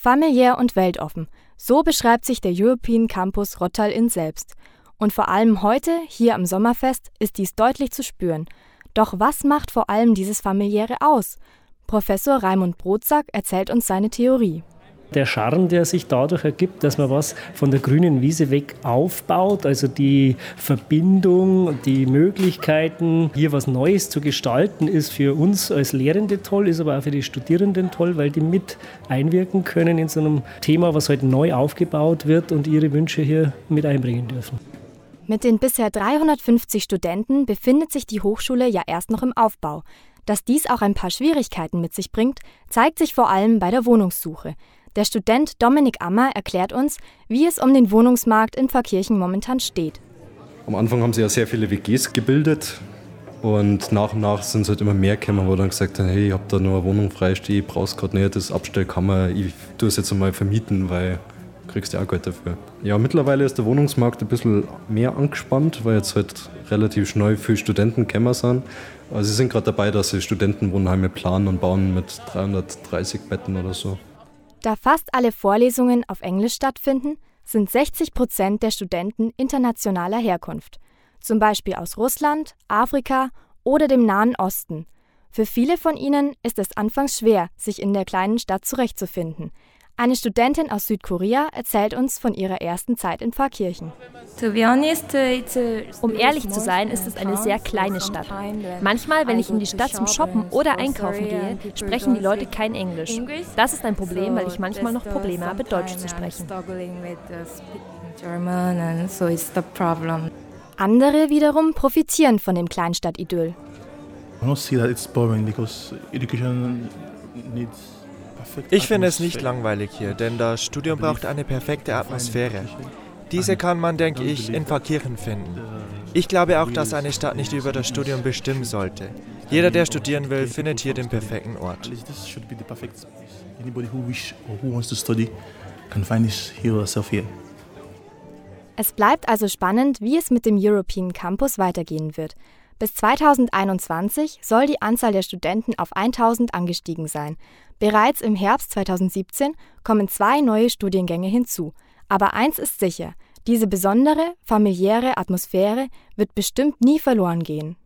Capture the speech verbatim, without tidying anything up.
Familiär und weltoffen. So beschreibt sich der European Campus Rottal-Inn selbst. Und vor allem heute, hier am Sommerfest, ist dies deutlich zu spüren. Doch was macht vor allem dieses Familiäre aus? Professor Raimund Brotsack erzählt uns seine Theorie. Der Charme, der sich dadurch ergibt, dass man was von der grünen Wiese weg aufbaut, also die Verbindung, die Möglichkeiten, hier was Neues zu gestalten, ist für uns als Lehrende toll, ist aber auch für die Studierenden toll, weil die mit einwirken können in so einem Thema, was heute neu aufgebaut wird und ihre Wünsche hier mit einbringen dürfen. Mit den bisher dreihundertfünfzig Studenten befindet sich die Hochschule ja erst noch im Aufbau. Dass dies auch ein paar Schwierigkeiten mit sich bringt, zeigt sich vor allem bei der Wohnungssuche. Der Student Dominik Ammer erklärt uns, wie es um den Wohnungsmarkt in Pfarrkirchen momentan steht. Am Anfang haben sie ja sehr viele W Gs gebildet und nach und nach sind es halt immer mehr gekommen, wo dann gesagt haben, hey, ich habe da noch eine Wohnung frei stehen, ich brauche gerade nicht das Abstellkammer, ich tue es jetzt einmal vermieten, weil du kriegst ja auch Geld dafür. Ja, mittlerweile ist der Wohnungsmarkt ein bisschen mehr angespannt, weil jetzt halt relativ schnell viele Studenten gekommen sind. Also sie sind gerade dabei, dass sie Studentenwohnheime planen und bauen mit dreihundertdreißig Betten oder so. Da fast alle Vorlesungen auf Englisch stattfinden, sind sechzig Prozent der Studenten internationaler Herkunft. Zum Beispiel aus Russland, Afrika oder dem Nahen Osten. Für viele von ihnen ist es anfangs schwer, sich in der kleinen Stadt zurechtzufinden. Eine Studentin aus Südkorea erzählt uns von ihrer ersten Zeit in Pfarrkirchen. Um ehrlich zu sein, ist es eine sehr kleine Stadt. Manchmal, wenn ich in die Stadt zum Shoppen oder Einkaufen gehe, sprechen die Leute kein Englisch. Das ist ein Problem, weil ich manchmal noch Probleme habe, Deutsch zu sprechen. Andere wiederum profitieren von dem Kleinstadt-Idyll. Ich finde es nicht langweilig hier, denn das Studium braucht eine perfekte Atmosphäre. Diese kann man, denke ich, in Pfarrkirchen finden. Ich glaube auch, dass eine Stadt nicht über das Studium bestimmen sollte. Jeder, der studieren will, findet hier den perfekten Ort. Es bleibt also spannend, wie es mit dem European Campus weitergehen wird. Bis zweitausendeinundzwanzig soll die Anzahl der Studenten auf eintausend angestiegen sein. Bereits im Herbst zweitausendsiebzehn kommen zwei neue Studiengänge hinzu. Aber eins ist sicher, diese besondere, familiäre Atmosphäre wird bestimmt nie verloren gehen.